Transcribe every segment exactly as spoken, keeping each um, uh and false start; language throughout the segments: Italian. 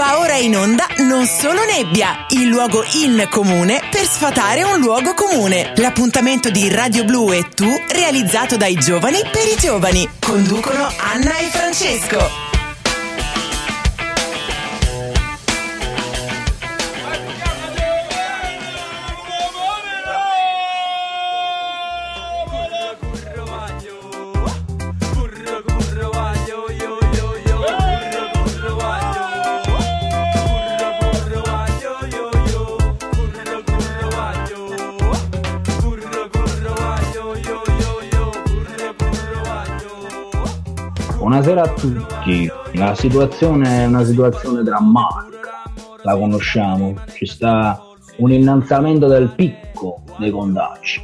Va ora in onda Non Solo Nebbia, il luogo in comune per sfatare un luogo comune. L'appuntamento di Radio Blu e Tu, realizzato dai giovani per i giovani. Conducono Anna e Francesco. Buonasera a tutti. La situazione è una situazione drammatica, la conosciamo, ci sta un innalzamento del picco dei contagi.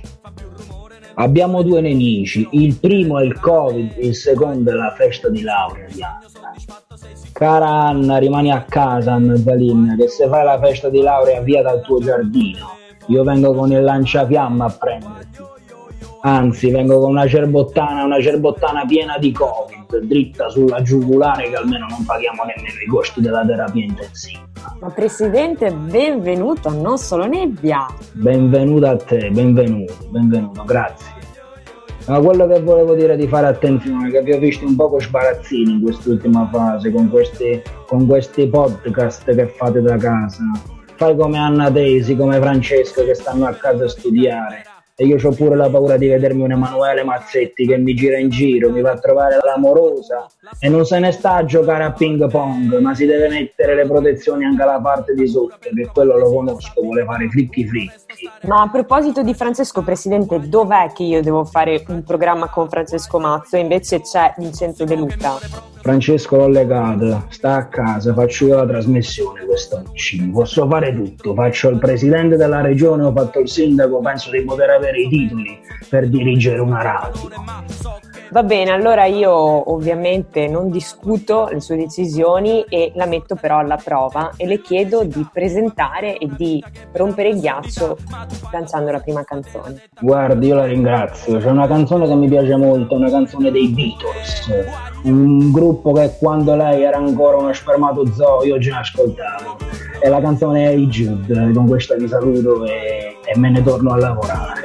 Abbiamo due nemici, il primo è il Covid, il secondo è la festa di laurea di Anna. Cara Anna, rimani a casa, Anna Zalin, che se fai la festa di laurea via dal tuo giardino, io vengo con il lanciafiamme a prenderti. Anzi, vengo con una cerbottana, una cerbottana piena di Covid, dritta sulla giugulare, che almeno non paghiamo nemmeno i costi della terapia intensiva. Ma Presidente, benvenuto a Non Solo Nebbia. Benvenuto a te, benvenuto, benvenuto, grazie. Ma quello che volevo dire di fare attenzione, che vi ho visto un poco sbarazzini in quest'ultima fase, con questi, con questi podcast che fate da casa. Fai come Anna Tesi, come Francesco, che stanno a casa a studiare. E io ho pure la paura di vedermi un Emanuele Mazzetti che mi gira in giro, mi va a trovare l'amorosa e non se ne sta a giocare a ping pong, ma si deve mettere le protezioni anche alla parte di sotto, che quello lo conosco, vuole fare flicchi flicchi. Ma a proposito di Francesco, Presidente, dov'è che io devo fare un programma con Francesco Mazzo e invece c'è Vincenzo De Luca? Francesco l'ho legato, sta a casa, faccio io la trasmissione quest'oggi, posso fare tutto, faccio il presidente della regione, ho fatto il sindaco, penso di poter avere i titoli per dirigere una radio. Va bene, allora io ovviamente non discuto le sue decisioni e la metto però alla prova e le chiedo di presentare e di rompere il ghiaccio lanciando la prima canzone. Guardi, io la ringrazio, c'è una canzone che mi piace molto, una canzone dei Beatles, un gruppo che quando lei era ancora uno spermatozoo io già ascoltavo, e la canzone è Hey Jude, con questa vi saluto e, e me ne torno a lavorare.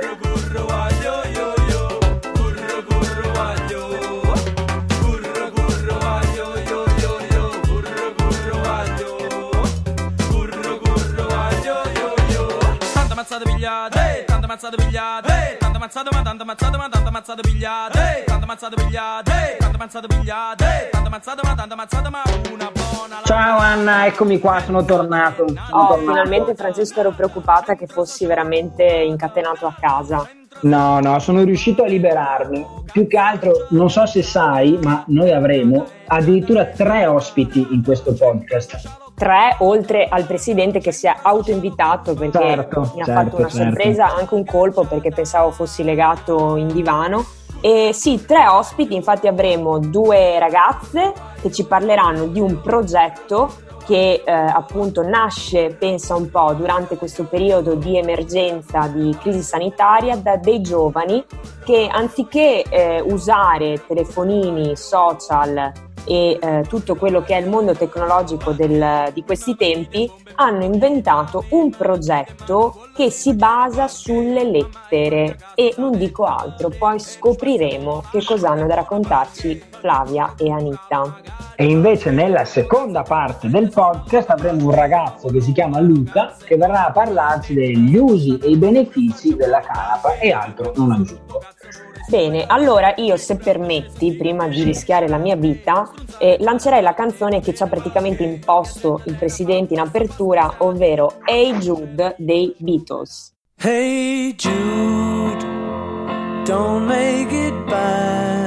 Mazzate pigliate, tante mazzate pigliate, tante mazzate ma tante mazzate ma tante mazzate pigliate, tante mazzate pigliate, tante mazzate pigliate, tante mazzate ma tante mazzate ma una buona. Ciao Anna, eccomi qua, sono tornato. Sono oh, tornato. Finalmente Francesco, ero preoccupata che fossi veramente incatenato a casa. No, no, sono riuscito a liberarmi. Più che altro, non so se sai, ma noi avremo addirittura tre ospiti in questo podcast. Tre, oltre al Presidente che si è autoinvitato perché certo, mi ha certo, fatto una certo. sorpresa, anche un colpo perché pensavo fossi legato in divano. E sì, tre ospiti, infatti avremo due ragazze che ci parleranno di un progetto che eh, appunto nasce, pensa un po', durante questo periodo di emergenza, di crisi sanitaria, da dei giovani che anziché eh, usare telefonini, social e eh, tutto quello che è il mondo tecnologico del, di questi tempi, hanno inventato un progetto che si basa sulle lettere e non dico altro, poi scopriremo che cosa hanno da raccontarci Flavia e Anita. E invece nella seconda parte del podcast avremo un ragazzo che si chiama Luca che verrà a parlarci degli usi e i benefici della canapa e altro non aggiungo. Bene, allora io, se permetti, prima di rischiare la mia vita, eh, lancerei la canzone che ci ha praticamente imposto il Presidente in apertura, ovvero Hey Jude dei Beatles. Hey Jude, don't make it bad.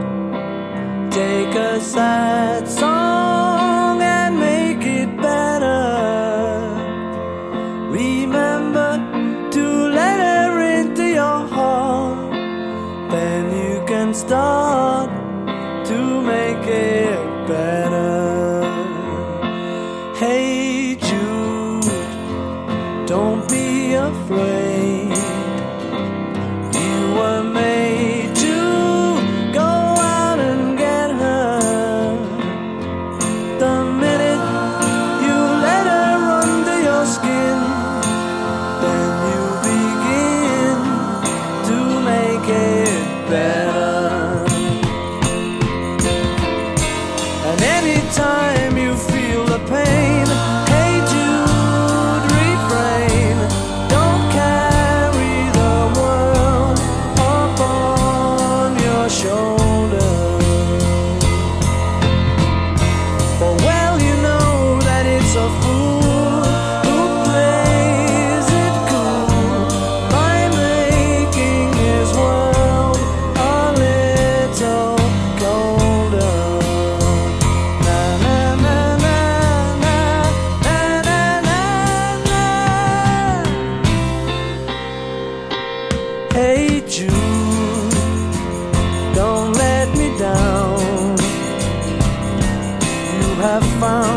Take a sad song and make it better. Remember to let her into your heart. Then you can start to make it better. Hey Jude, don't be afraid. You were made to go out and get her.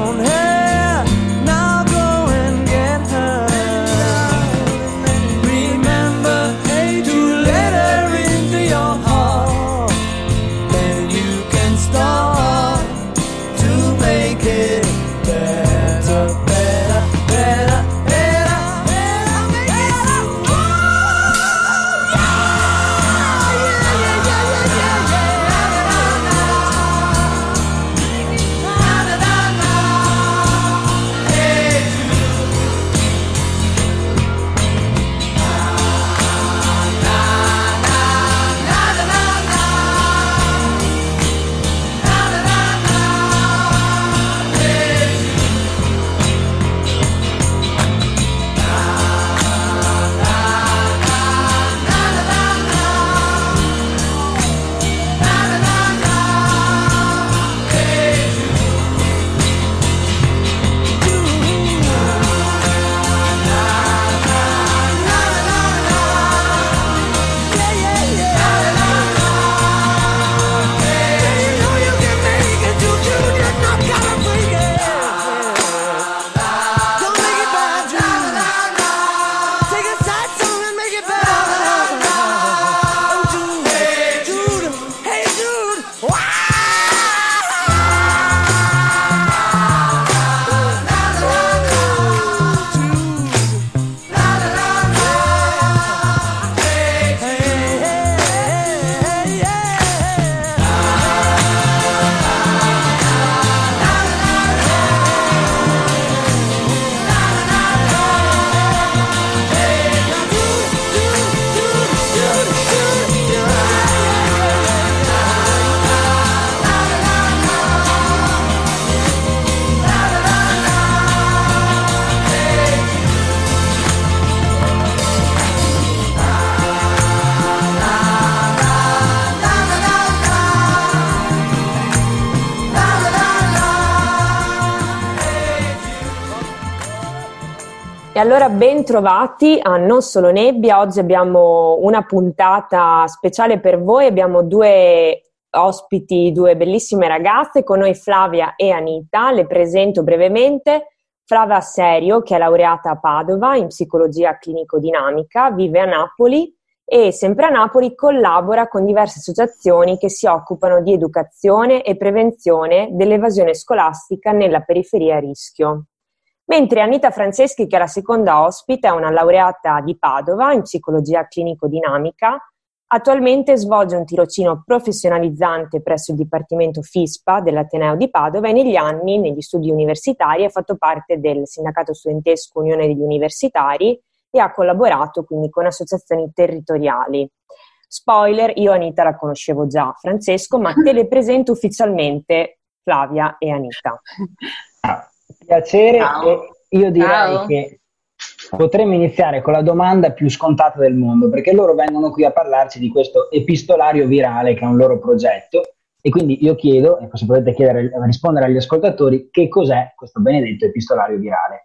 brown hair. Now go and get her. Remember to let her into your heart. Then you can start to make it better, better, better, better, better, make it better. E allora ben trovati a Non Solo Nebbia. Oggi abbiamo una puntata speciale per voi, abbiamo due ospiti, due bellissime ragazze, con noi Flavia e Anita. Le presento brevemente. Flavia Serio, che è laureata a Padova in psicologia clinico-dinamica, vive a Napoli e sempre a Napoli collabora con diverse associazioni che si occupano di educazione e prevenzione dell'evasione scolastica nella periferia a rischio. Mentre Anita Franceschi, che è la seconda ospite, è una laureata di Padova in psicologia clinico-dinamica, attualmente svolge un tirocinio professionalizzante presso il Dipartimento FISPA dell'Ateneo di Padova e negli anni, negli studi universitari, ha fatto parte del sindacato studentesco Unione degli Universitari e ha collaborato quindi con associazioni territoriali. Spoiler, io Anita la conoscevo già, Francesco, ma te le presento ufficialmente Flavia e Anita. Ah. Piacere. Ciao. E io direi Ciao. che potremmo iniziare con la domanda più scontata del mondo, perché loro vengono qui a parlarci di questo epistolario virale che è un loro progetto e quindi io chiedo, e se potete chiedere, rispondere agli ascoltatori, che cos'è questo benedetto epistolario virale?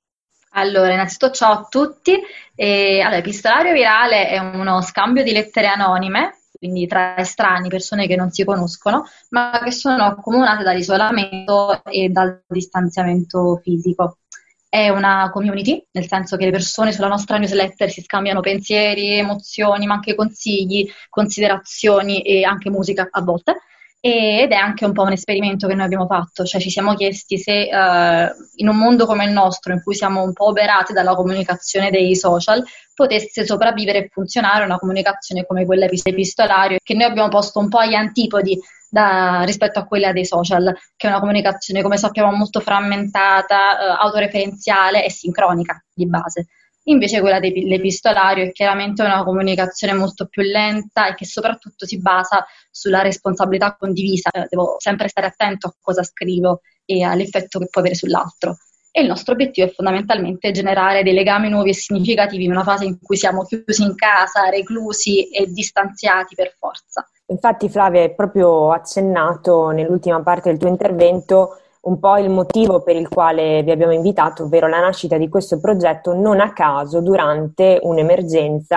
Allora, innanzitutto ciao a tutti. E, allora, Epistolario Virale è uno scambio di lettere anonime, quindi tra estranei, persone che non si conoscono, ma che sono accomunate dall'isolamento e dal distanziamento fisico. È una community, nel senso che le persone sulla nostra newsletter si scambiano pensieri, emozioni, ma anche consigli, considerazioni e anche musica a volte. Ed è anche un po' un esperimento che noi abbiamo fatto, cioè ci siamo chiesti se uh, in un mondo come il nostro, in cui siamo un po' oberati dalla comunicazione dei social, potesse sopravvivere e funzionare una comunicazione come quella epistolaria, che noi abbiamo posto un po' agli antipodi da, rispetto a quella dei social, che è una comunicazione, come sappiamo, molto frammentata, uh, autoreferenziale e sincronica di base. Invece quella dell'epistolario è chiaramente una comunicazione molto più lenta e che soprattutto si basa sulla responsabilità condivisa. Devo sempre stare attento a cosa scrivo e all'effetto che può avere sull'altro. E il nostro obiettivo è fondamentalmente generare dei legami nuovi e significativi in una fase in cui siamo chiusi in casa, reclusi e distanziati per forza. Infatti, Flavia, hai proprio accennato nell'ultima parte del tuo intervento un po' il motivo per il quale vi abbiamo invitato, ovvero la nascita di questo progetto non a caso durante un'emergenza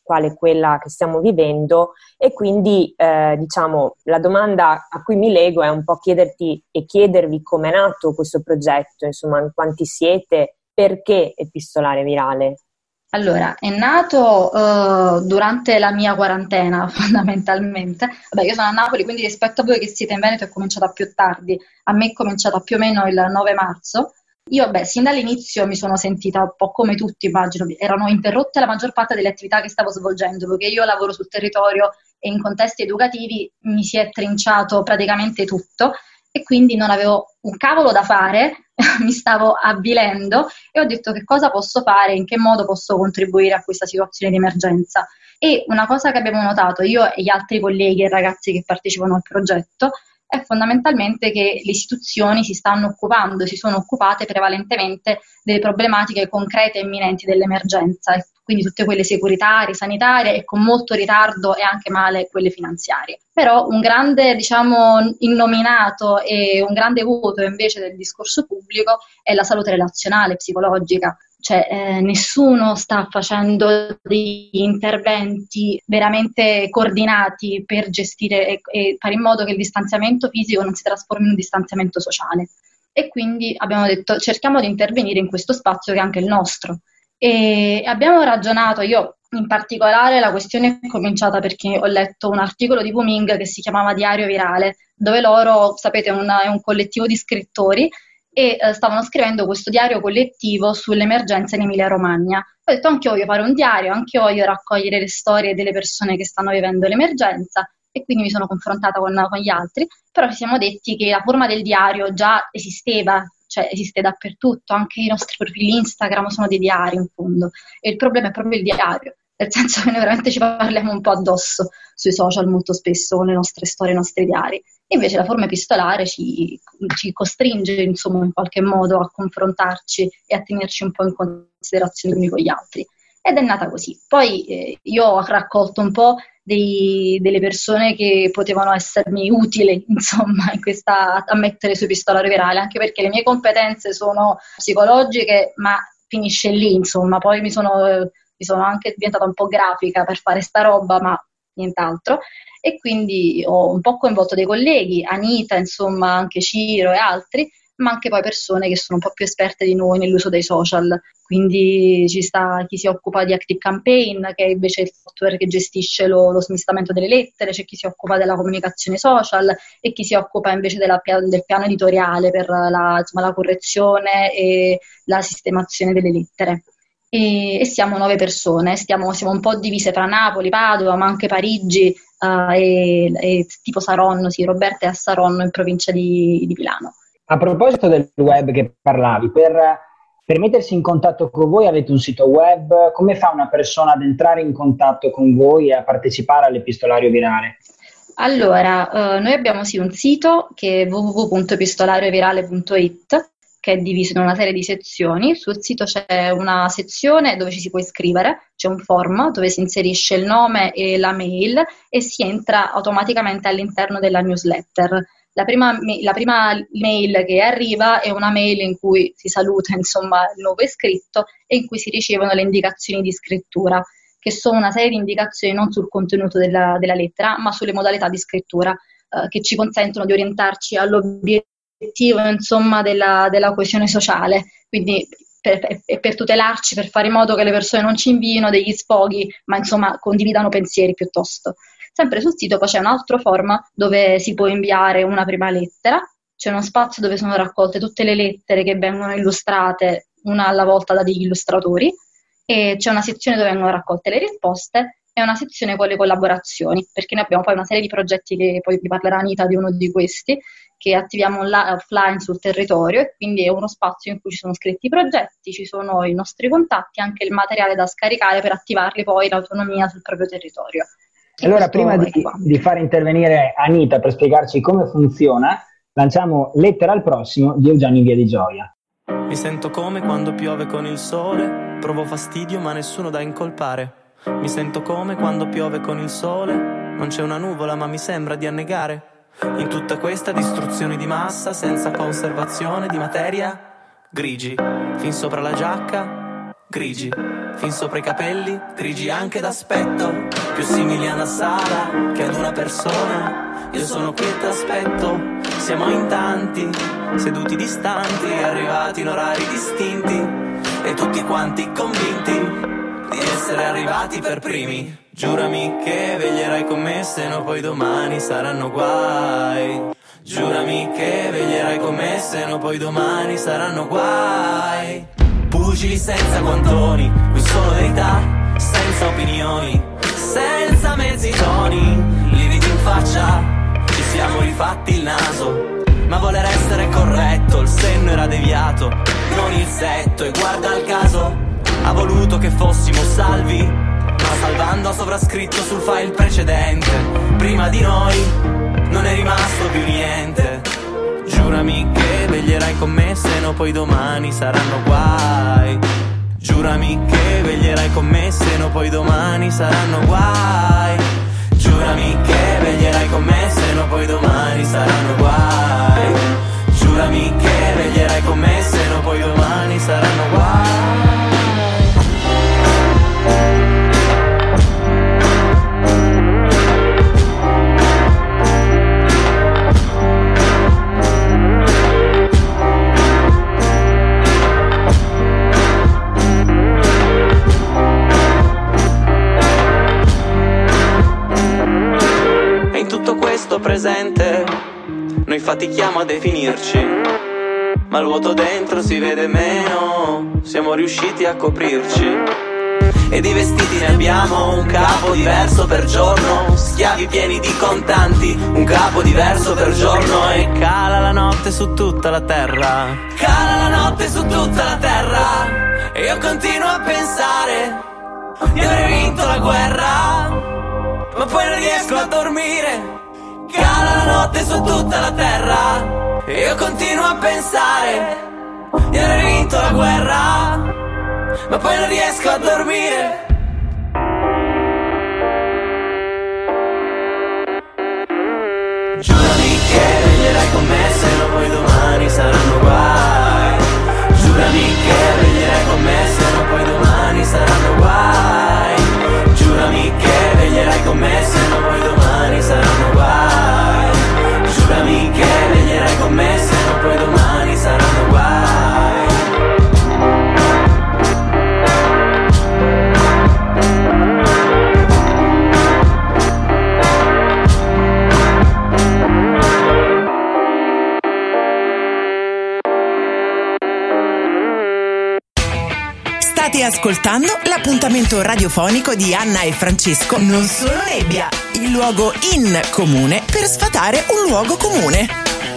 quale quella che stiamo vivendo, e quindi eh, diciamo la domanda a cui mi lego è un po' chiederti e chiedervi come è nato questo progetto, insomma, in quanti siete, perché Epistolare Virale? Allora, è nato uh, durante la mia quarantena, fondamentalmente. Vabbè, io sono a Napoli, quindi rispetto a voi che siete in Veneto è cominciata più tardi. A me è cominciata più o meno il nove marzo. Io, beh, sin dall'inizio mi sono sentita un po' come tutti, immagino, erano interrotte la maggior parte delle attività che stavo svolgendo, perché io lavoro sul territorio e in contesti educativi mi si è trinciato praticamente tutto e quindi non avevo un cavolo da fare, mi stavo avvilendo e ho detto che cosa posso fare, in che modo posso contribuire a questa situazione di emergenza. E una cosa che abbiamo notato io e gli altri colleghi e ragazzi che partecipano al progetto è fondamentalmente che le istituzioni si stanno occupando, si sono occupate prevalentemente delle problematiche concrete e imminenti dell'emergenza, quindi tutte quelle securitarie, sanitarie e con molto ritardo e anche male quelle finanziarie. Però un grande, diciamo, innominato e un grande voto invece del discorso pubblico è la salute relazionale, psicologica. Cioè eh, nessuno sta facendo degli interventi veramente coordinati per gestire e, e fare in modo che il distanziamento fisico non si trasformi in un distanziamento sociale. E quindi abbiamo detto cerchiamo di intervenire in questo spazio che è anche il nostro. E abbiamo ragionato, io in particolare la questione è cominciata perché ho letto un articolo di Wuming che si chiamava Diario Virale, dove loro, sapete, è, una, è un collettivo di scrittori e eh, stavano scrivendo questo diario collettivo sull'emergenza in Emilia-Romagna. Ho detto anche io voglio fare un diario, anche io voglio raccogliere le storie delle persone che stanno vivendo l'emergenza e quindi mi sono confrontata con, con gli altri, però ci siamo detti che la forma del diario già esisteva, cioè esiste dappertutto, anche i nostri profili Instagram sono dei diari in fondo e il problema è proprio il diario, nel senso che noi veramente ci parliamo un po' addosso sui social molto spesso con le nostre storie, i nostri diari. Invece la forma epistolare ci, ci costringe insomma in qualche modo a confrontarci e a tenerci un po' in considerazione gli uni con gli altri. Ed è nata così. Poi eh, io ho raccolto un po' dei, delle persone che potevano essermi utili insomma in questa, a mettere su Epistolario Virale, anche perché le mie competenze sono psicologiche, ma finisce lì insomma. Poi mi sono, eh, mi sono anche diventata un po' grafica per fare sta roba, ma nient'altro. E quindi ho un po' coinvolto dei colleghi, Anita, insomma, anche Ciro e altri, ma anche poi persone che sono un po' più esperte di noi nell'uso dei social. Quindi ci sta chi si occupa di Active Campaign, che è invece il software che gestisce lo, lo smistamento delle lettere, c'è chi si occupa della comunicazione social e chi si occupa invece della, del piano editoriale per la, insomma, la correzione e la sistemazione delle lettere. E, e siamo nove persone, stiamo, siamo un po' divise tra Napoli, Padova, ma anche Parigi uh, e, e tipo Saronno, sì, Roberta è a Saronno in provincia di, di Milano. A proposito del web che parlavi, per, per mettersi in contatto con voi avete un sito web, come fa una persona ad entrare in contatto con voi e a partecipare all'Epistolario Virale? Allora, uh, noi abbiamo sì un sito che è w w w punto epistolariovirale punto i t, che è diviso in una serie di sezioni. Sul sito c'è una sezione dove ci si può iscrivere, c'è un form dove si inserisce il nome e la mail e si entra automaticamente all'interno della newsletter. La prima, la prima mail che arriva è una mail in cui si saluta insomma il nuovo iscritto e in cui si ricevono le indicazioni di scrittura, che sono una serie di indicazioni non sul contenuto della, della lettera, ma sulle modalità di scrittura eh, che ci consentono di orientarci all'obiettivo insomma della, della coesione sociale, quindi per, per, per tutelarci, per fare in modo che le persone non ci inviino degli sfoghi, ma insomma condividano pensieri piuttosto. Sempre sul sito poi c'è un altro form dove si può inviare una prima lettera, c'è uno spazio dove sono raccolte tutte le lettere che vengono illustrate una alla volta da degli illustratori e c'è una sezione dove vengono raccolte le risposte e una sezione con le collaborazioni, perché noi abbiamo poi una serie di progetti che poi vi parlerà Anita di uno di questi, che attiviamo online, offline sul territorio e quindi è uno spazio in cui ci sono scritti i progetti, ci sono i nostri contatti, anche il materiale da scaricare per attivarli poi in autonomia sul proprio territorio. E allora, prima di, di far intervenire Anita per spiegarci come funziona, lanciamo Lettera al prossimo di Eugenio Via di Gioia. Mi sento come quando piove con il sole, provo fastidio ma nessuno da incolpare. Mi sento come quando piove con il sole, non c'è una nuvola ma mi sembra di annegare. In tutta questa distruzione di massa, senza conservazione di materia, grigi, fin sopra la giacca, grigi, fin sopra i capelli, grigi anche d'aspetto, più simili a una sala che ad una persona. Io sono qui e t'aspetto, siamo in tanti, seduti distanti, arrivati in orari distinti, e tutti quanti convinti di essere arrivati per primi. Giurami che veglierai con me, se no poi domani saranno guai. Giurami che veglierai con me, se no poi domani saranno guai. Pugili senza guantoni, qui solo verità, senza opinioni, senza mezzi toni, lividi in faccia, ci siamo rifatti il naso, ma voler essere corretto, il senno era deviato, non il setto, e guarda il caso, ha voluto che fossimo salvi, ma salvando ha sovrascritto sul file precedente, prima di noi non è rimasto più niente. Giurami che veglierai con me, se no poi domani saranno guai. Giurami che veglierai con me, se no poi domani saranno guai. Giurami che veglierai con me, se no poi domani saranno guai. Giurami che veglierai con me, se no poi domani saranno guai. Presente, noi fatichiamo a definirci, ma il vuoto dentro si vede meno, siamo riusciti a coprirci. E di vestiti ne abbiamo un capo diverso per giorno, schiavi pieni di contanti, un capo diverso per giorno. E cala la notte su tutta la terra, cala la notte su tutta la terra, e io continuo a pensare di aver vinto la guerra, ma poi non riesco a dormire. Cala la notte su tutta la terra, e io continuo a pensare di aver vinto la guerra, ma poi non riesco a dormire. Giurami che veglierai con me, se no poi domani saranno guai. Giurami che veglierai con me, se no poi domani saranno guai. Giurami che veglierai con me, se no poi domani saranno guai. Giurami che veglierai con me, se no poi domani saranno guai. State ascoltando l'appuntamento radiofonico di Anna e Francesco Non Solo Nebbia, il luogo in comune per sfatare un luogo comune.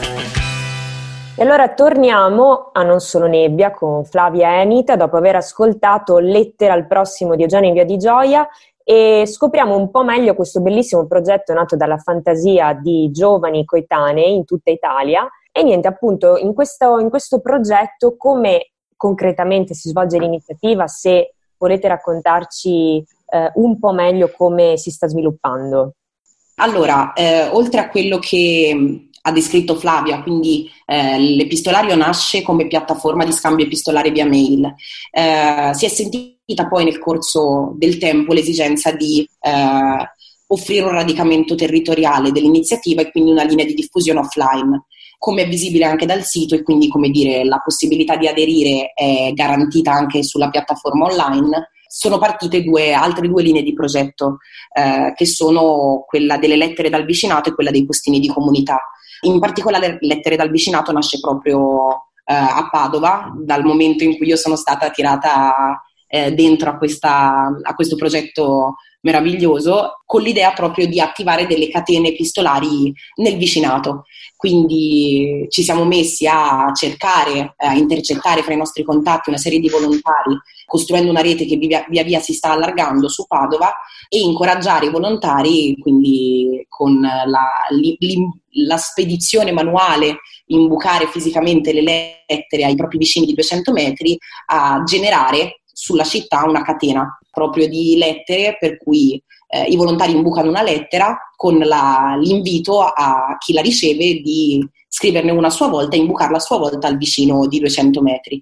E allora torniamo a Non Solo Nebbia con Flavia e Anita dopo aver ascoltato Lettera al prossimo Diogene in Via di Gioia, e scopriamo un po' meglio questo bellissimo progetto nato dalla fantasia di giovani coetanei in tutta Italia. E niente, appunto, in questo, in questo progetto come concretamente si svolge l'iniziativa, se volete raccontarci eh, un po' meglio come si sta sviluppando. Allora, eh, oltre a quello che ha descritto Flavia, quindi eh, l'epistolario nasce come piattaforma di scambio epistolare via mail, eh, si è sentita poi nel corso del tempo l'esigenza di eh, offrire un radicamento territoriale dell'iniziativa e quindi una linea di diffusione offline. Come è visibile anche dal sito, e quindi, come dire, la possibilità di aderire è garantita anche sulla piattaforma online, sono partite due, altre due linee di progetto, eh, che sono quella delle lettere dal vicinato e quella dei postini di comunità. In particolare Lettere dal vicinato nasce proprio eh, a Padova, dal momento in cui io sono stata tirata eh, dentro a, questa, a questo progetto meraviglioso, con l'idea proprio di attivare delle catene epistolari nel vicinato. Quindi ci siamo messi a cercare, a intercettare fra i nostri contatti una serie di volontari, costruendo una rete che via via, via si sta allargando su Padova, e incoraggiare i volontari, quindi con la, la spedizione manuale, imbucare fisicamente le lettere ai propri vicini di duecento metri, a generare sulla città una catena proprio di lettere, per cui eh, i volontari imbucano una lettera con la, l'invito a chi la riceve di scriverne una a sua volta e imbucarla a sua volta al vicino di duecento metri.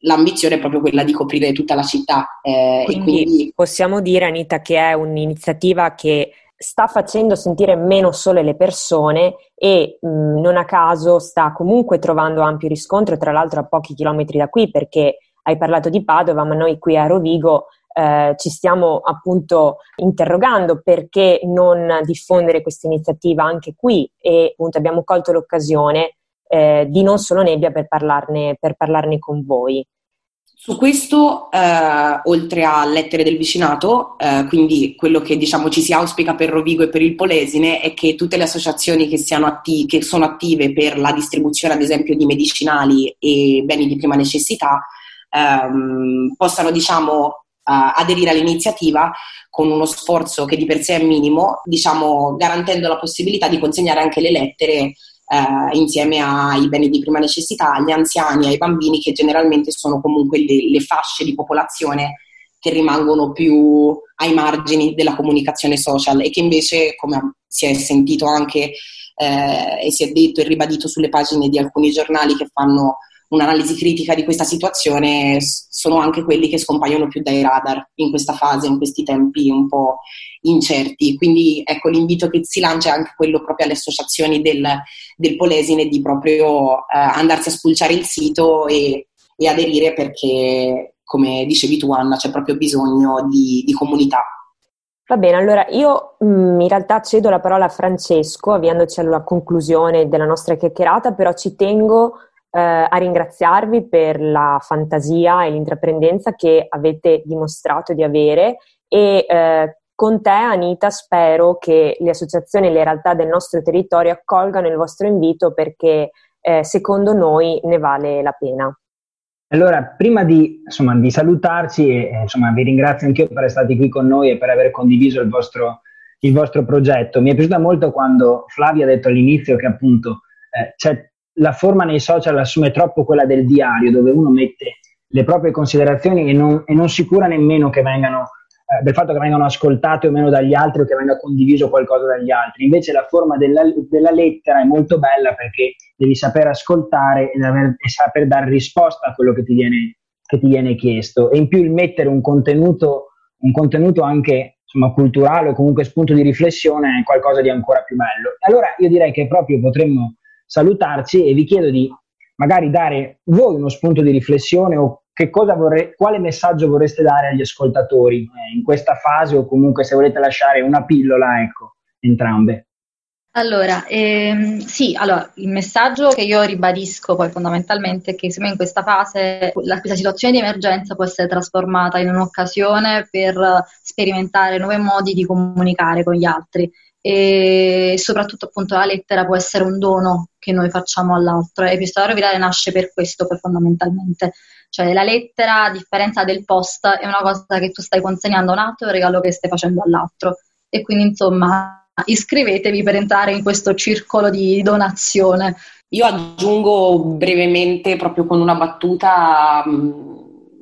l'ambizione è proprio quella di coprire tutta la città. Eh, quindi, e quindi possiamo dire, Anita, che è un'iniziativa che sta facendo sentire meno sole le persone e mh, non a caso sta comunque trovando ampio riscontro, tra l'altro a pochi chilometri da qui, perché hai parlato di Padova, ma noi qui a Rovigo eh, ci stiamo appunto interrogando perché non diffondere questa iniziativa anche qui, e appunto abbiamo colto l'occasione eh, di Non Solo Nebbia per parlarne, per parlarne con voi. Su questo, eh, oltre a lettere del vicinato, eh, quindi quello che diciamo ci si auspica per Rovigo e per il Polesine è che tutte le associazioni che, siano atti- che sono attive per la distribuzione ad esempio di medicinali e beni di prima necessità ehm, possano diciamo Uh, aderire all'iniziativa con uno sforzo che di per sé è minimo, diciamo garantendo la possibilità di consegnare anche le lettere uh, insieme ai beni di prima necessità, agli anziani, ai bambini, che generalmente sono comunque le, le fasce di popolazione che rimangono più ai margini della comunicazione social e che invece, come si è sentito anche eh, e si è detto e ribadito sulle pagine di alcuni giornali che fanno un'analisi critica di questa situazione, sono anche quelli che scompaiono più dai radar in questa fase, in questi tempi un po' incerti. Quindi ecco, l'invito che si lancia è anche quello proprio alle associazioni del, del Polesine di proprio eh, andarsi a spulciare il sito e, e aderire, perché come dicevi tu Anna c'è proprio bisogno di, di comunità. Va bene, allora io mh, in realtà cedo la parola a Francesco avviandoci alla conclusione della nostra chiacchierata, però ci tengo Uh, a ringraziarvi per la fantasia e l'intraprendenza che avete dimostrato di avere e uh, con te Anita spero che le associazioni e le realtà del nostro territorio accolgano il vostro invito, perché uh, secondo noi ne vale la pena. Allora, prima di, insomma, di salutarci, eh, insomma, vi ringrazio anch'io per essere stati qui con noi e per aver condiviso il vostro, il vostro progetto. Mi è piaciuta molto quando Flavia ha detto all'inizio che appunto eh, c'è la forma nei social assume troppo quella del diario, dove uno mette le proprie considerazioni e non, e non si cura nemmeno che vengano, eh, del fatto che vengano ascoltate o meno dagli altri o che venga condiviso qualcosa dagli altri. Invece la forma della, della lettera è molto bella, perché devi saper ascoltare e, aver, e saper dare risposta a quello che ti viene, che ti viene chiesto, e in più il mettere un contenuto, un contenuto anche insomma, culturale o comunque spunto di riflessione è qualcosa di ancora più bello. Allora io direi che proprio potremmo salutarci e vi chiedo di magari dare voi uno spunto di riflessione o che cosa vorrei, quale messaggio vorreste dare agli ascoltatori eh, in questa fase, o comunque se volete lasciare una pillola, ecco, entrambe. Allora, ehm, sì, allora, il messaggio che io ribadisco poi fondamentalmente è che secondo me in questa fase la, questa situazione di emergenza può essere trasformata in un'occasione per sperimentare nuovi modi di comunicare con gli altri. E soprattutto appunto la lettera può essere un dono che noi facciamo all'altro, e l'epistolario virale nasce per questo poi fondamentalmente, cioè la lettera a differenza del post è una cosa che tu stai consegnando a un altro, è un regalo che stai facendo all'altro, e quindi insomma iscrivetevi per entrare in questo circolo di donazione. Io aggiungo brevemente proprio con una battuta um,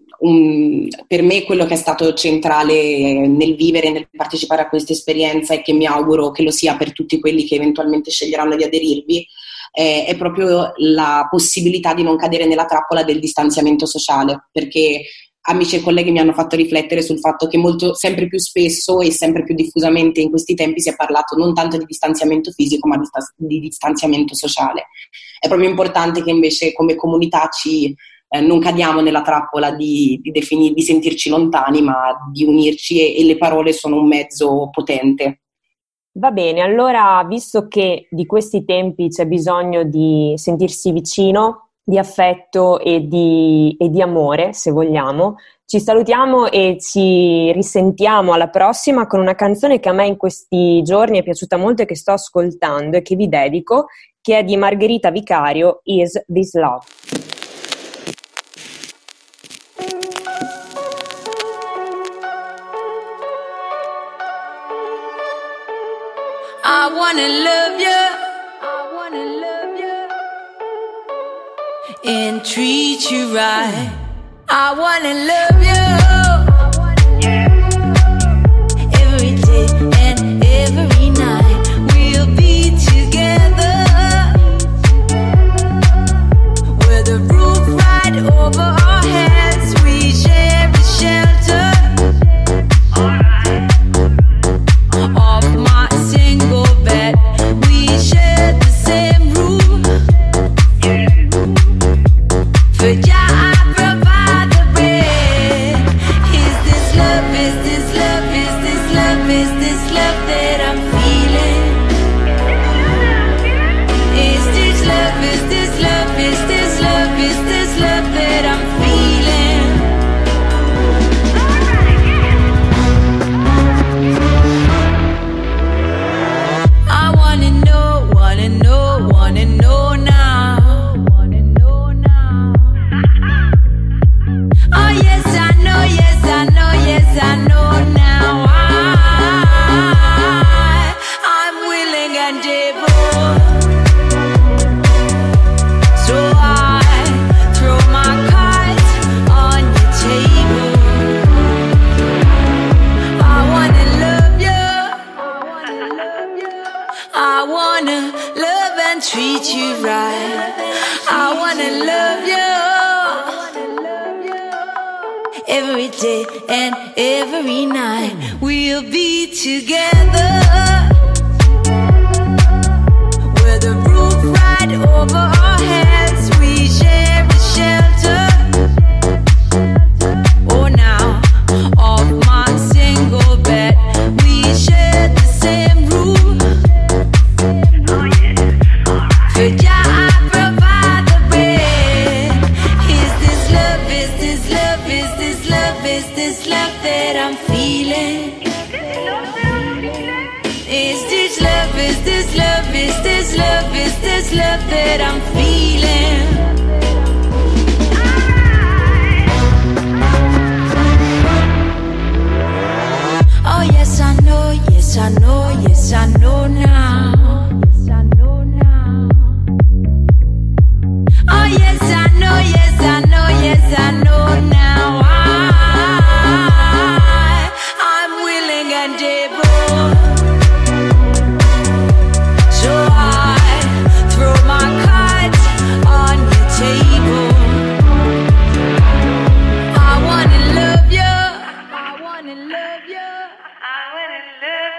Un, per me quello che è stato centrale nel vivere e nel partecipare a questa esperienza, e che mi auguro che lo sia per tutti quelli che eventualmente sceglieranno di aderirvi, eh, è proprio la possibilità di non cadere nella trappola del distanziamento sociale, perché amici e colleghi mi hanno fatto riflettere sul fatto che molto, sempre più spesso e sempre più diffusamente in questi tempi si è parlato non tanto di distanziamento fisico ma di, di distanziamento sociale. È proprio importante che invece come comunità ci Eh, non cadiamo nella trappola di, di, defini, di sentirci lontani, ma di unirci, e, e le parole sono un mezzo potente. Va bene, allora visto che di questi tempi c'è bisogno di sentirsi vicino, di affetto e di, e di amore, se vogliamo, ci salutiamo e ci risentiamo alla prossima con una canzone che a me in questi giorni è piaciuta molto e che sto ascoltando e che vi dedico, che è di Margherita Vicario, Is This Love? I wanna love you, I wanna love you, and treat you right. I wanna love you, every day and every night. We'll be together, with the roof right over our heads. every day and every night. We'll be together. With the roof right over our heads, we share a shelter. Oh, now, off my single bed, we share the same room. For Jah, I provide the bread. Is this love, is this love, is this love, is this love that I'm feeling? Is this love, is this love, is this love, is this love that I'm feeling? Oh yes I know, yes I know, yes I know now. Yes I know now. Oh yes I know, yes I know, yes I know now. I, I'm willing and able. So I throw my cards on your table. I wanna love you. I wanna love you. I wanna love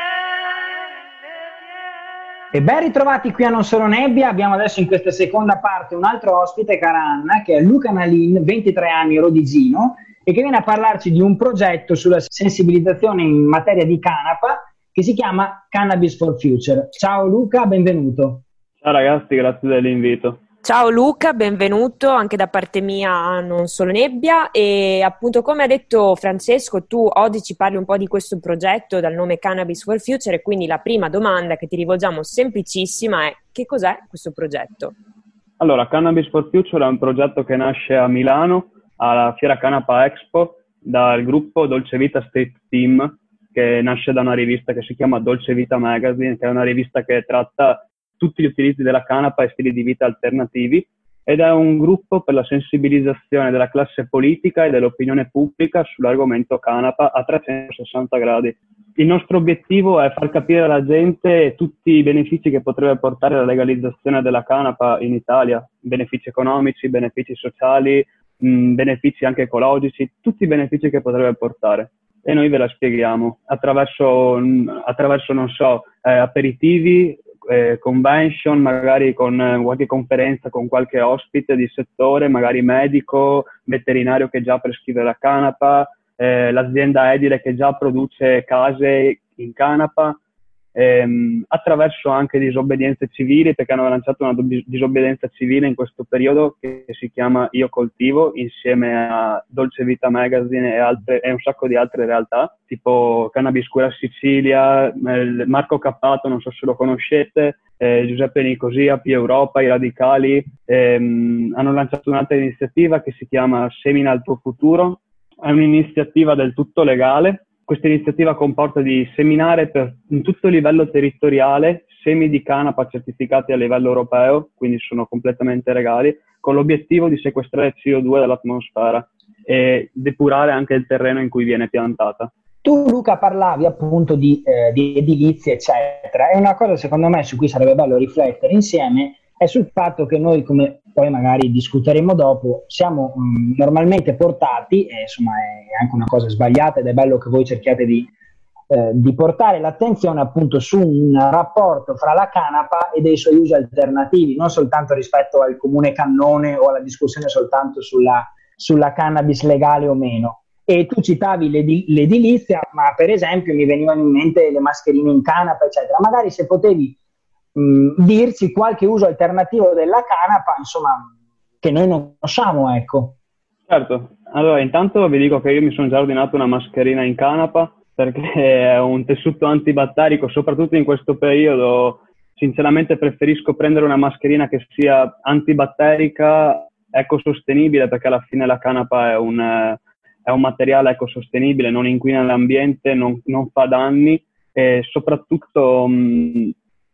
you. E ben ritrovati qui a Non Solo Nebbia. Abbiamo adesso in questa seconda parte un altro ospite, cara Anna, che è Luca Nalin, ventitré anni, rodizzino, e che viene a parlarci di un progetto sulla sensibilizzazione in materia di canapa che si chiama Cannabis for Future. Ciao Luca, benvenuto. Ciao ragazzi, grazie dell'invito. Ciao Luca, benvenuto anche da parte mia a Non Solo Nebbia. E appunto, come ha detto Francesco, tu oggi ci parli un po' di questo progetto dal nome Cannabis for Future, e quindi la prima domanda che ti rivolgiamo semplicissima è: che cos'è questo progetto? Allora, Cannabis for Future è un progetto che nasce a Milano alla Fiera Canapa Expo dal gruppo Dolce Vita Street Team, che nasce da una rivista che si chiama Dolce Vita Magazine, che è una rivista che tratta tutti gli utilizzi della canapa e stili di vita alternativi, ed è un gruppo per la sensibilizzazione della classe politica e dell'opinione pubblica sull'argomento canapa a trecentosessanta gradi. Il nostro obiettivo è far capire alla gente tutti i benefici che potrebbe portare la legalizzazione della canapa in Italia, benefici economici, benefici sociali, mh, benefici anche ecologici, tutti i benefici che potrebbe portare. E noi ve la spieghiamo attraverso, attraverso non so, eh, aperitivi, eh, convention, magari con eh, qualche conferenza con qualche ospite di settore, magari medico, veterinario che già prescrive la canapa, eh, l'azienda edile che già produce case in canapa, ehm, attraverso anche disobbedienze civili, perché hanno lanciato una disobbedienza civile in questo periodo che si chiama Io Coltivo, insieme a Dolce Vita Magazine e, altre, e un sacco di altre realtà, tipo Cannabis Cura Sicilia, eh, Marco Cappato, non so se lo conoscete, eh, Giuseppe Nicosia, P Europa, i Radicali, ehm, hanno lanciato un'altra iniziativa che si chiama Semina il tuo futuro. È un'iniziativa del tutto legale. Questa iniziativa comporta di seminare per, in tutto il livello territoriale semi di canapa certificati a livello europeo, quindi sono completamente legali, con l'obiettivo di sequestrare C O due dall'atmosfera e depurare anche il terreno in cui viene piantata. Tu Luca parlavi appunto di, eh, di edilizia eccetera, e una cosa secondo me su cui sarebbe bello riflettere insieme è sul fatto che noi, come poi magari discuteremo dopo, siamo mh, normalmente portati, e insomma è anche una cosa sbagliata ed è bello che voi cerchiate di, eh, di portare l'attenzione appunto su un rapporto fra la canapa e dei suoi usi alternativi, non soltanto rispetto al comune cannone o alla discussione soltanto sulla, sulla cannabis legale o meno. E tu citavi l'edi- l'edilizia, ma per esempio mi venivano in mente le mascherine in canapa eccetera. Magari se potevi mh, dirci qualche uso alternativo della canapa, insomma, che noi non conosciamo, ecco. Certo, allora intanto vi dico che io mi sono già ordinato una mascherina in canapa perché è un tessuto antibatterico, soprattutto in questo periodo. Sinceramente preferisco prendere una mascherina che sia antibatterica, ecosostenibile, perché alla fine la canapa è un, è un materiale ecosostenibile, non inquina l'ambiente, non, non fa danni e soprattutto mh,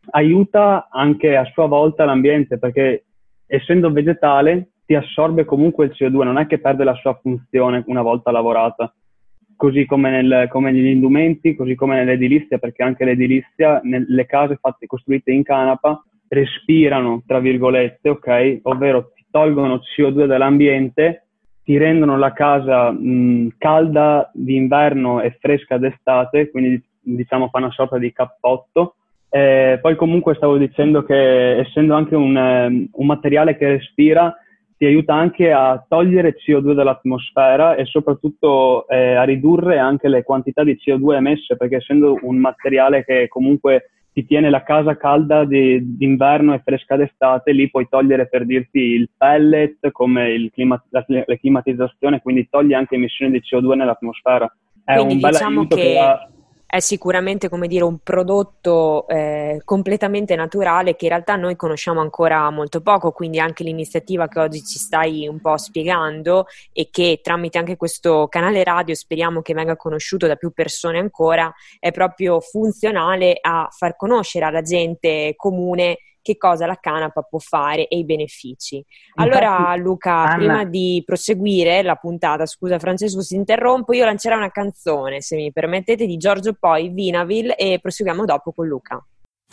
aiuta anche a sua volta l'ambiente, perché essendo vegetale ti assorbe comunque il C O due, non è che perde la sua funzione una volta lavorata, così come, nel, come negli indumenti, così come nell'edilizia, perché anche l'edilizia, nelle case fatte costruite in canapa, respirano, tra virgolette, ok, ovvero ti tolgono C O due dall'ambiente ti rendono la casa mh, calda d'inverno e fresca d'estate, quindi diciamo fa una sorta di cappotto. Eh, poi comunque stavo dicendo che essendo anche un, um, un materiale che respira, ti aiuta anche a togliere C O due dall'atmosfera e soprattutto eh, a ridurre anche le quantità di C O due emesse, perché essendo un materiale che comunque ti tiene la casa calda di, d'inverno e fresca d'estate, lì puoi togliere, per dirti, il pellet come il clima, la, la climatizzazione, quindi togli anche emissioni di C O due nell'atmosfera. È Quindi un bel diciamo aiuto che... che va... è sicuramente, come dire, un prodotto eh, completamente naturale che in realtà noi conosciamo ancora molto poco, quindi anche l'iniziativa che oggi ci stai un po' spiegando e che tramite anche questo canale radio speriamo che venga conosciuto da più persone ancora, è proprio funzionale a far conoscere alla gente comune che cosa la canapa può fare e i benefici. Allora, Infatti, Luca, Anna... prima di proseguire la puntata, scusa Francesco se interrompo, io lancerò una canzone, se mi permettete, di Giorgio Poi, Vinaville, e proseguiamo dopo con Luca.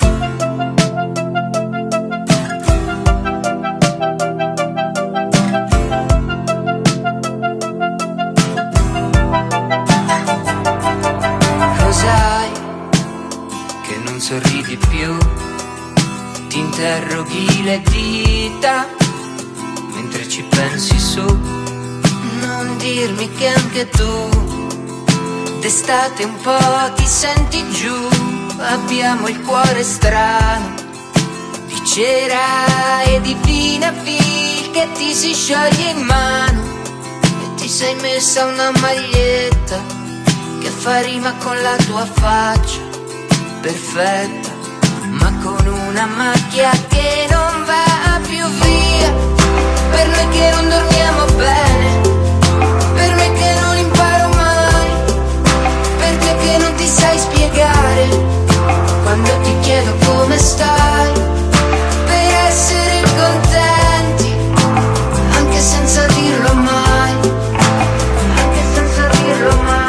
Cos'hai che non sorridi più? Ti interroghi le dita mentre ci pensi su. Non dirmi che anche tu d'estate un po' ti senti giù. Abbiamo il cuore strano di cera e di Vinaville che ti si scioglie in mano e ti sei messa una maglietta che fa rima con la tua faccia perfetta, ma con una macchia che non va più via. Per noi che non dormiamo bene, per me che non imparo mai, per te che non ti sai spiegare quando ti chiedo come stai, per essere contenti anche senza dirlo mai, anche senza dirlo mai.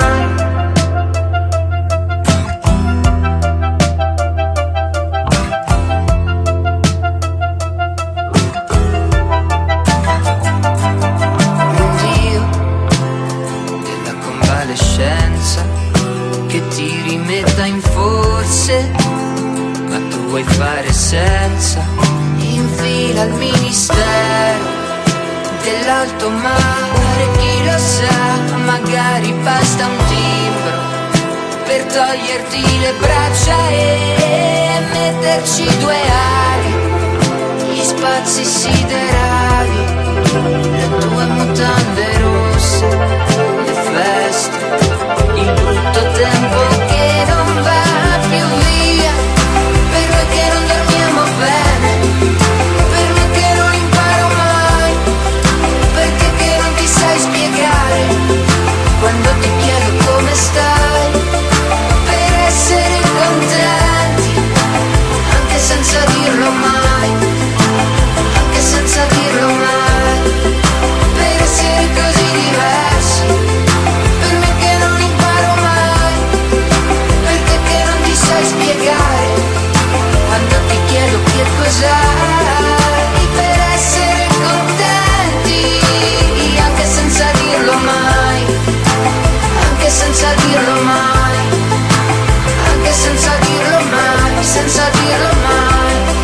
Che ti rimetta in forse, ma tu vuoi fare senza. In fila al ministero dell'alto mare, chi lo sa, magari basta un timbro per toglierti le braccia e metterci due ali, gli spazi siderali, le tue mutande rosse, le feste, il brutto tempo che non va più via. Per noi che non dormiamo bene, per me che non imparo mai, per te che non ti sai spiegare quando ti chiedo come stai, per essere contenti anche senza dirlo mai, anche senza dirlo mai, per essere così diversi. Per me che non imparo mai, per te che non ti sai spiegare quando ti chiedo che cos'hai, per essere contenti anche senza dirlo mai, anche senza dirlo mai, anche senza dirlo mai, senza dirlo mai.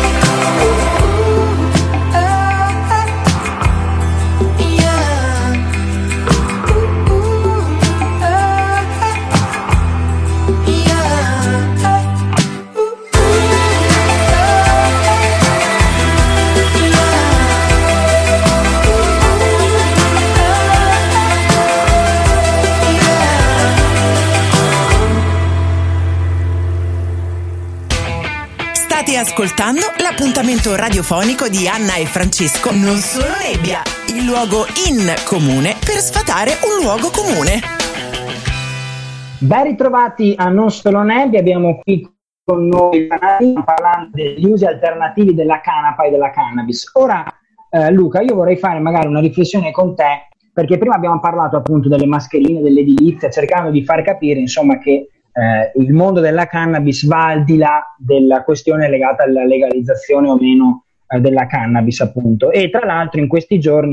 State ascoltando l'appuntamento radiofonico di Anna e Francesco Non Solo Nebbia, il luogo in comune per sfatare un luogo comune. Ben ritrovati a Non Solo Nebbia, abbiamo qui con noi Anna parlando degli usi alternativi della canapa e della cannabis. Ora eh, Luca, io vorrei fare magari una riflessione con te, perché prima abbiamo parlato appunto delle mascherine, dell'edilizia, cercando di far capire insomma che Eh, il mondo della cannabis va al di là della questione legata alla legalizzazione o meno eh, della cannabis appunto, e tra l'altro in questi giorni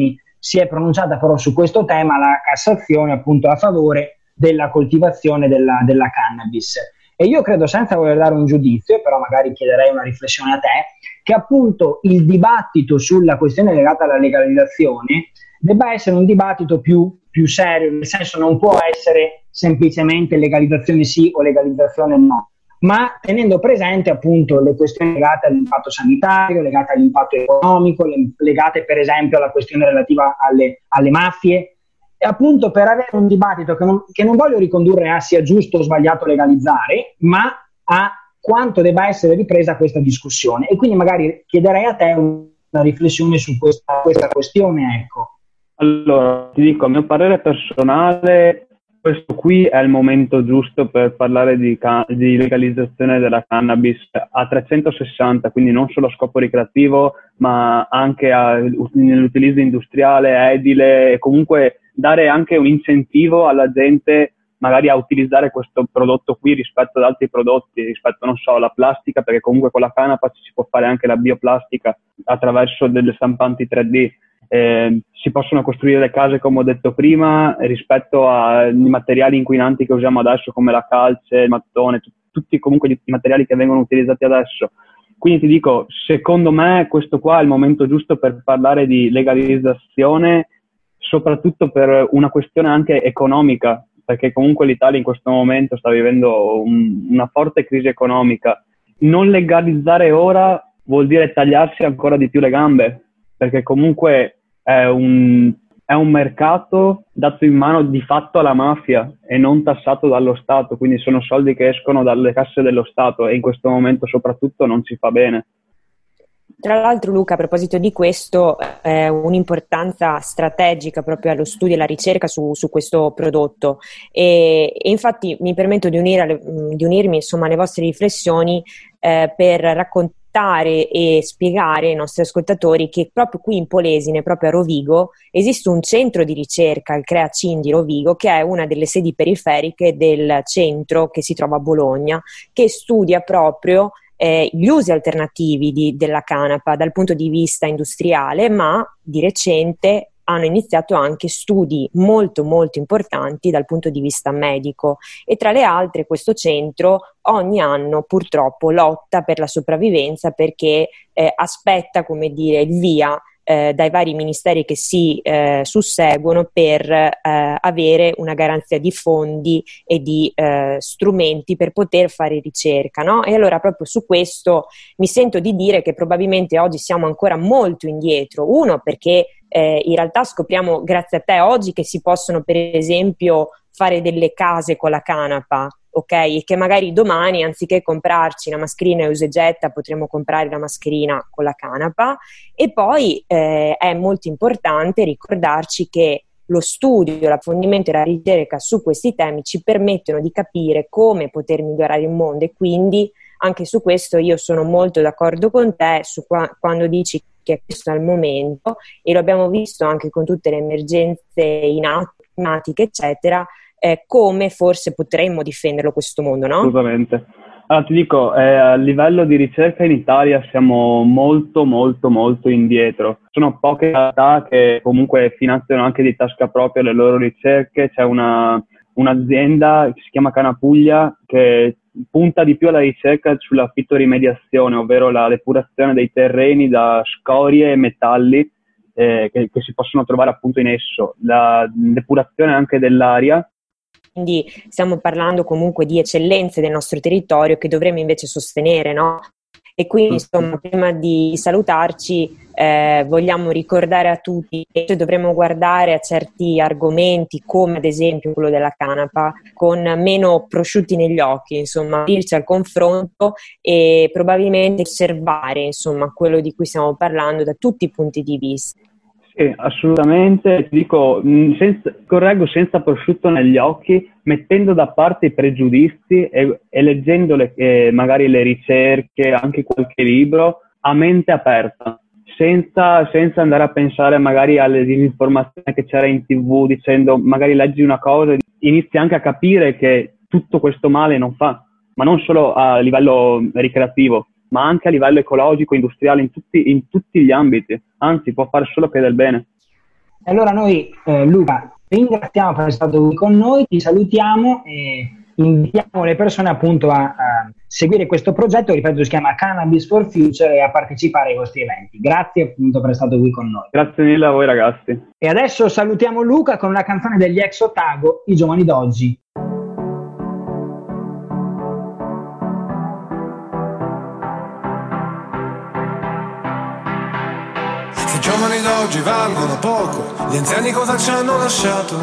si è pronunciata però su questo tema la Cassazione appunto a favore della coltivazione della, della cannabis. E io credo, senza voler dare un giudizio, però magari chiederei una riflessione a te, che appunto il dibattito sulla questione legata alla legalizzazione debba essere un dibattito più, più serio, nel senso non può essere semplicemente legalizzazione sì o legalizzazione no, ma tenendo presente appunto le questioni legate all'impatto sanitario, legate all'impatto economico, legate per esempio alla questione relativa alle, alle mafie, e appunto per avere un dibattito che non, che non voglio ricondurre a sia giusto o sbagliato legalizzare, ma a quanto debba essere ripresa questa discussione. E quindi magari chiederei a te una riflessione su questa, questa questione, ecco. Allora, ti dico, a mio parere personale, questo qui è il momento giusto per parlare di, ca- di legalizzazione della cannabis a trecentosessanta, quindi non solo a scopo ricreativo, ma anche a, nell'utilizzo industriale, edile, e comunque dare anche un incentivo alla gente magari a utilizzare questo prodotto qui rispetto ad altri prodotti, rispetto, non so, alla plastica, perché comunque con la canapa si può fare anche la bioplastica attraverso delle stampanti tre D. Eh, si possono costruire le case, come ho detto prima, rispetto ai materiali inquinanti che usiamo adesso come la calce, il mattone, t- tutti comunque i materiali che vengono utilizzati adesso. Quindi ti dico, secondo me questo qua è il momento giusto per parlare di legalizzazione, soprattutto per una questione anche economica, perché comunque l'Italia in questo momento sta vivendo un, una forte crisi economica. Non legalizzare ora vuol dire tagliarsi ancora di più le gambe, perché comunque è un, è un mercato dato in mano di fatto alla mafia e non tassato dallo Stato, quindi sono soldi che escono dalle casse dello Stato e in questo momento soprattutto non si fa bene. Tra l'altro, Luca, a proposito di questo, è un'importanza strategica proprio allo studio e alla ricerca su, su questo prodotto e, e infatti mi permetto di, unire alle, di unirmi insomma alle vostre riflessioni eh, per raccontare e spiegare ai nostri ascoltatori che proprio qui in Polesine, proprio a Rovigo, esiste un centro di ricerca, il CREACIN di Rovigo, che è una delle sedi periferiche del centro che si trova a Bologna, che studia proprio Eh, gli usi alternativi di, della canapa dal punto di vista industriale, ma di recente hanno iniziato anche studi molto molto importanti dal punto di vista medico e tra le altre questo centro ogni anno purtroppo lotta per la sopravvivenza perché eh, aspetta, come dire, il via Eh, dai vari ministeri che si eh, susseguono per eh, avere una garanzia di fondi e di eh, strumenti per poter fare ricerca, no? E allora proprio su questo mi sento di dire che probabilmente oggi siamo ancora molto indietro. Uno, perché eh, in realtà scopriamo grazie a te oggi che si possono per esempio fare delle case con la canapa, ok? E che magari domani, anziché comprarci la mascherina e usa e getta, potremo comprare la mascherina con la canapa. E poi eh, è molto importante ricordarci che lo studio, l'approfondimento e la ricerca su questi temi ci permettono di capire come poter migliorare il mondo, e quindi anche su questo io sono molto d'accordo con te su qua, quando dici che questo è il momento, e lo abbiamo visto anche con tutte le emergenze in atto, climatiche eccetera, eh, come forse potremmo difenderlo questo mondo, no? Assolutamente. Allora ti dico, eh, a livello di ricerca in Italia siamo molto molto molto indietro. Sono poche realtà che comunque finanziano anche di tasca propria le loro ricerche. C'è una, un'azienda che si chiama Canapuglia che punta di più alla ricerca sulla fitorimediazione, ovvero la depurazione dei terreni da scorie e metalli eh, che, che si possono trovare appunto in esso, la depurazione anche dell'aria. Quindi stiamo parlando comunque di eccellenze del nostro territorio che dovremmo invece sostenere, no? E quindi insomma, prima di salutarci eh, vogliamo ricordare a tutti che dovremmo guardare a certi argomenti come ad esempio quello della canapa con meno prosciutti negli occhi, insomma aprirci al confronto e probabilmente osservare insomma quello di cui stiamo parlando da tutti i punti di vista. Sì, assolutamente, ti dico, senza, correggo, senza prosciutto negli occhi, mettendo da parte i pregiudizi e, e leggendo le, eh, magari le ricerche, anche qualche libro, a mente aperta, senza, senza andare a pensare magari alle disinformazioni che c'era in tivù, dicendo magari leggi una cosa e inizi anche a capire che tutto questo male non fa, ma non solo a livello ricreativo, ma anche a livello ecologico, industriale, in tutti, in tutti gli ambiti, anzi può fare solo che del bene. E allora noi, eh, Luca, ringraziamo per essere stato qui con noi, ti salutiamo e invitiamo le persone appunto a, a seguire questo progetto, ripeto, si chiama Cannabis for Future, e a partecipare ai vostri eventi. Grazie appunto per essere stato qui con noi. Grazie mille a voi ragazzi. E adesso salutiamo Luca con una canzone degli Ex Otago, I giovani d'oggi. I giovani d'oggi valgono poco, gli anziani cosa ci hanno lasciato?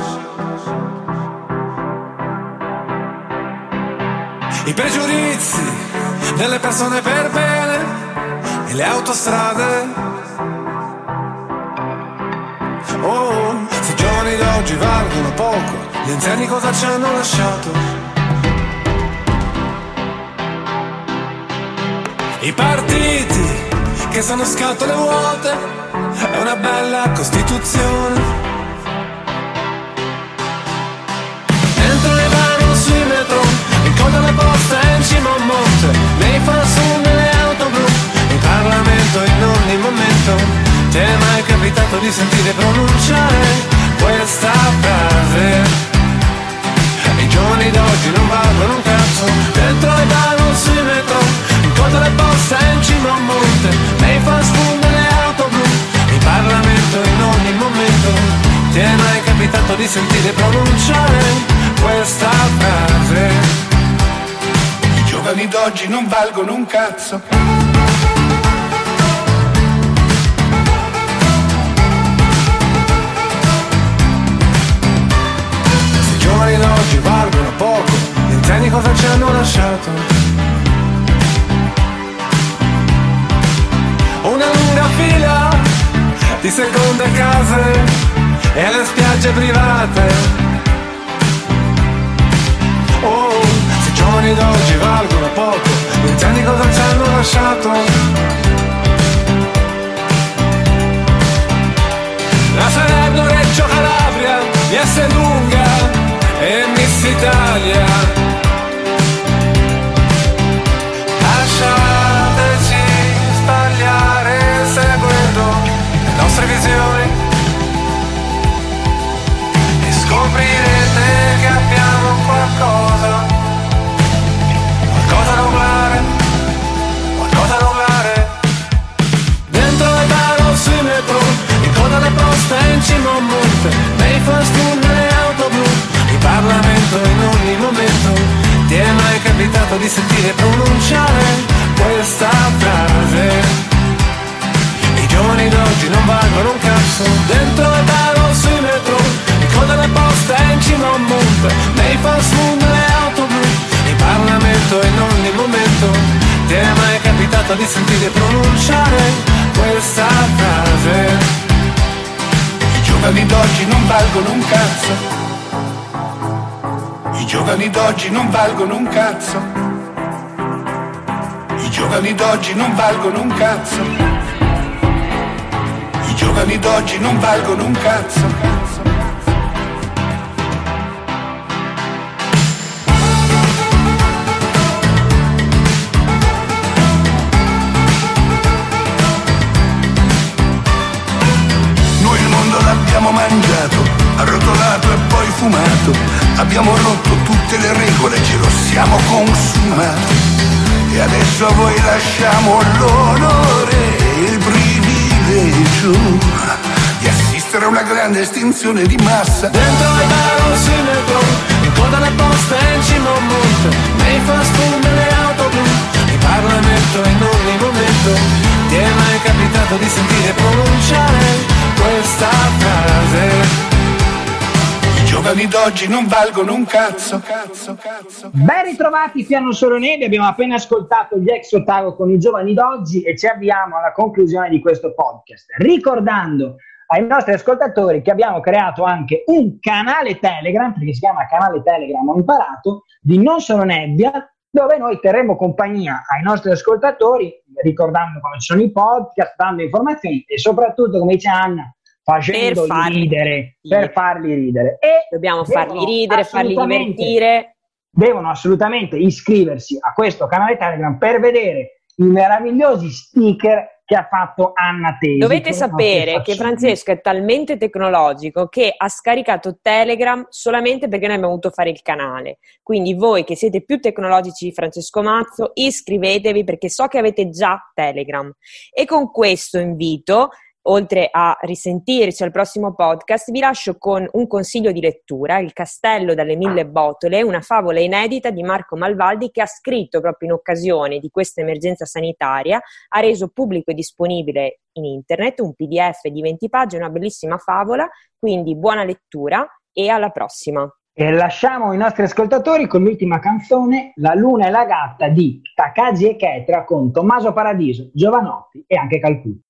I pregiudizi delle persone per bene e le autostrade. Oh, se i giovani d'oggi valgono poco, gli anziani cosa ci hanno lasciato? I partiti che sono scatole vuote, è una bella Costituzione. Dentro le vanno sui metro, in coda alle poste e in cima a un monte, nei falsum nelle auto blu, in Parlamento in ogni momento. Ti è mai capitato di sentire pronunciare questa frase? I giovani d'oggi non valgono un cazzo. Dentro le vanno sui metro, in coda alle poste e in cima a un monte, nei falsum nelle auto blu, in Parlamento in ogni momento. Ti è mai capitato di sentire pronunciare questa frase? I giovani d'oggi non valgono un cazzo. Se i giovani d'oggi valgono poco, gli anziani cosa ci hanno lasciato? Una lunga fila di seconde case e le spiagge private. Oh, se i giovani d'oggi valgono poco, gli anziani cosa ci hanno lasciato? La Salerno, Reggio Calabria, Viesse Lunga e Miss Italia. Lasciateci sbagliare seguendo le nostre visioni e scoprirete che abbiamo qualcosa, qualcosa da urlare, qualcosa da urlare. Dentro le bar sui metro, in coda alle poste e in cima a un monte, nei fast food nelle auto blu, in Parlamento in ogni momento. Ti è mai capitato di sentire pronunciare questa frase? I giovani d'oggi non valgono un cazzo. Dentro le bar sui metro, in coda alle poste e in cima a un monte, nei fast food nelle auto blu, in Parlamento in ogni momento. Ti è mai capitato di sentire pronunciare questa frase? I giovani d'oggi non valgono un cazzo. I giovani d'oggi non valgono un cazzo. I giovani d'oggi non valgono un cazzo. I giovani d'oggi non valgono un cazzo. L'abbiamo mangiato, arrotolato e poi fumato. Abbiamo rotto tutte le regole, ce lo siamo consumato. E adesso a voi lasciamo l'onore e il privilegio di assistere a una grande estinzione di massa. Dentro ai bar sui metro, in coda alle poste e in cima a un monte, nei fast food nelle auto blu, in Parlamento in ogni momento. Ti è mai capitato di sentire pronunciare questa frase? I giovani d'oggi non valgono un cazzo, cazzo, cazzo. Ben ritrovati qui a Non Solo Nebbia, abbiamo appena ascoltato gli Ex Otago con i giovani d'oggi e ci avviamo alla conclusione di questo podcast, ricordando ai nostri ascoltatori che abbiamo creato anche un canale Telegram, perché si chiama canale Telegram, ho imparato, di Non Solo Nebbia, dove noi terremo compagnia ai nostri ascoltatori, ricordando come ci sono i podcast, dando informazioni e soprattutto, come dice Anna, facendoli ridere, sì. per farli ridere. E dobbiamo farli ridere, farli divertire. Devono assolutamente iscriversi a questo canale Telegram per vedere i meravigliosi sticker che ha fatto Anna Tesi. Dovete sapere che Francesco è talmente tecnologico che ha scaricato Telegram solamente perché noi abbiamo voluto fare il canale. Quindi voi che siete più tecnologici di Francesco Mazzo, iscrivetevi perché so che avete già Telegram. E con questo invito, oltre a risentirci al prossimo podcast, vi lascio con un consiglio di lettura, Il castello dalle mille botole, una favola inedita di Marco Malvaldi che ha scritto proprio in occasione di questa emergenza sanitaria, ha reso pubblico e disponibile in internet un P D F di venti pagine, una bellissima favola, quindi buona lettura e alla prossima. E lasciamo i nostri ascoltatori con l'ultima canzone, La luna e la gatta di Takagi e Ketra con Tommaso Paradiso, Giovanotti e anche Calcutta.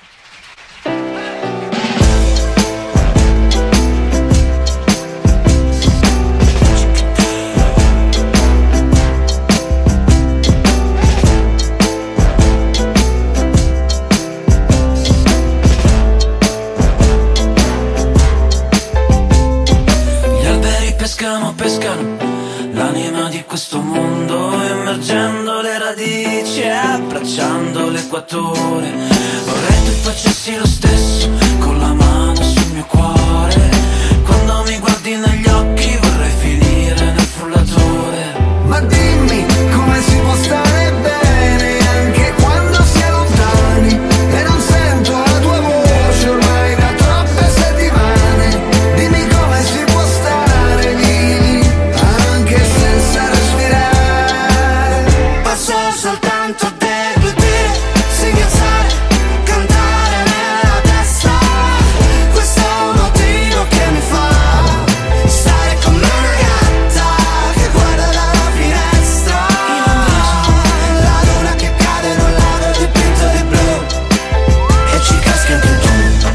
Pescano, pescano l'anima di questo mondo, immergendo le radici e abbracciando l'equatore. Vorrei tu facessi lo stesso con la mano sul mio cuore. Quando mi guardi negli occhi vorrei finire nel frullatore. Ma dimmi come si può stare bene anche quando si è lontani e non sento la tua voce ormai da troppe settimane. Dimmi come si può stare vivi anche senza respirare. Passo soltanto a deglutire, singhiazzare, cantare nella testa. Questo è un motivo che mi fa stare come una gatta che guarda dalla finestra. La luna che cade in un lago dipinto di blu e ci caschi anche tu.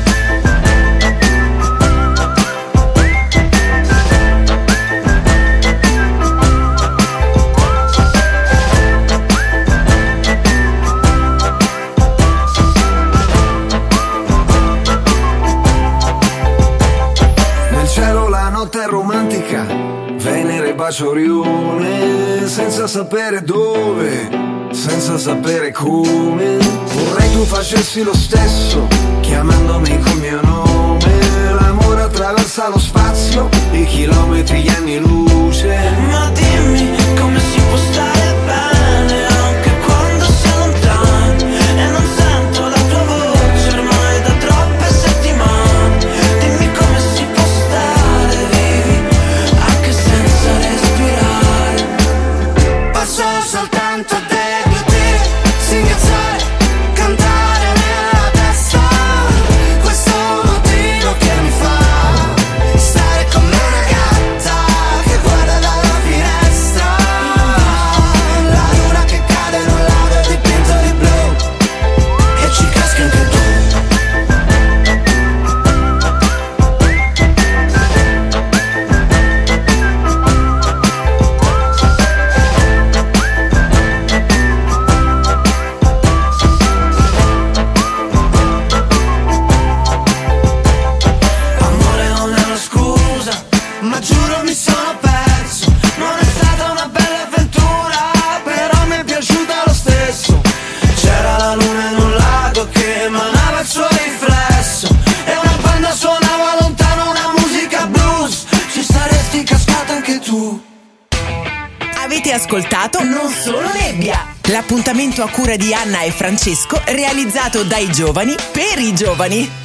Nel cielo la notte è romantica, Venere bacia Orione, senza sapere dove, senza sapere come. Vorrei tu facessi lo stesso, chiamandomi col mio nome. L'amore attraversa lo spazio, i chilometri, gli anni luce. Ma dimmi come si può stare bene anche quando si è lontani e non sento la tua voce ormai da troppe settimane. Dimmi come si può stare vivi anche senza respirare. Passo soltanto a deglutire, singhiazzare, cantare nella testa. Questo è un motivo che mi fa stare come una gatta che guarda dalla finestra. La luna che cade in un lago dipinto di blu e ci caschi anche tu. Amore non è una scusa, Ma giuro mi sono perso, non è stata una bella avventura, però mi è piaciuta lo stesso. c'era la luna in un lago che emanava il suo riflesso E una banda suonava lontano una musica blues, ci saresti cascato anche tu. Avete ascoltato Non Solo Nebbia, l'appuntamento a cura di Anna e Francesco realizzato dai giovani per i giovani.